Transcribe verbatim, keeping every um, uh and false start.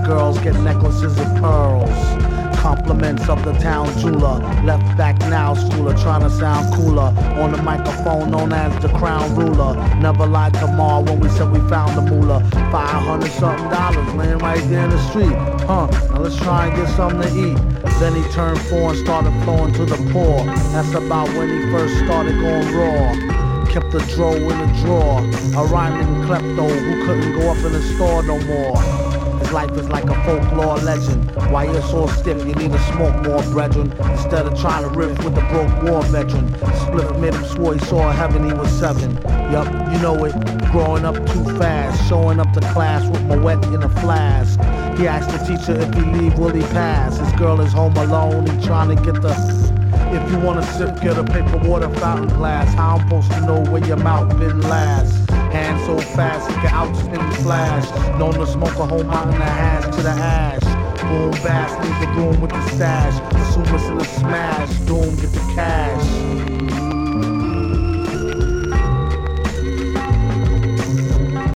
girls get necklaces of pearls. Compliments of the town jeweler. Left back now, schooler, trying to sound cooler. On the microphone known as the crown ruler. Never lied to Ma when we said we found the moolah. Five hundred something dollars laying right there in the street. Huh, now let's try and get something to eat. Then he turned four and started flowing to the poor. That's about when he first started going raw. Kept the dro in the drawer. A rhyming klepto who couldn't go up in the store no more. His life is like a folklore legend. Why you're so stiff, you need to smoke more, brethren. Instead of trying to riff with the broke war veteran. Split made him swore he saw heaven, he was seven. Yup, you know it. Growing up too fast. Showing up to class with my wet in a flask. He asked the teacher if he leave, will he pass? His girl is home alone, he trying to get the... If you wanna sip, get a paper water fountain glass. How I'm supposed to know where your mouth been last? Hand so fast, he can outspin the flash. Known to smoke a whole mountain of hash to the ash. Boom, bass, leave the room with the stash. Assume it's in a smash. Doom,